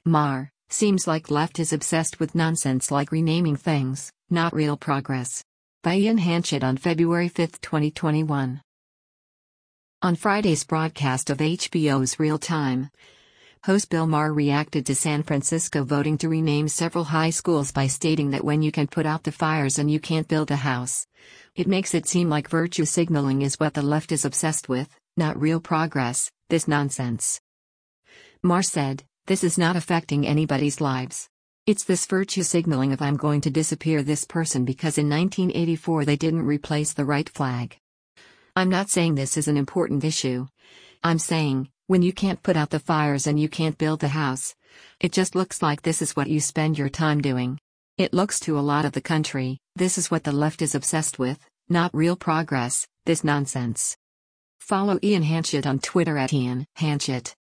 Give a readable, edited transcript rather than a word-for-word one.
Mar, seems like left is obsessed with nonsense like renaming things, not real progress. By Ian Hanchett on February 5, 2021. On Friday's broadcast of HBO's Real Time, host Bill Maher reacted to San Francisco voting to rename several high schools by stating that when you can put out the fires and you can't build a house, it makes it seem like virtue signaling is what the left is obsessed with, not real progress, this nonsense. Maher said, "This is not affecting anybody's lives. It's this virtue signaling of I'm going to disappear this person because in 1984 they didn't replace the right flag. I'm not saying this is an important issue. I'm saying, when you can't put out the fires and you can't build the house, it just looks like this is what you spend your time doing. It looks to a lot of the country, this is what the left is obsessed with, not real progress, this nonsense." Follow Ian Hanchett on Twitter @Ian Hanchett.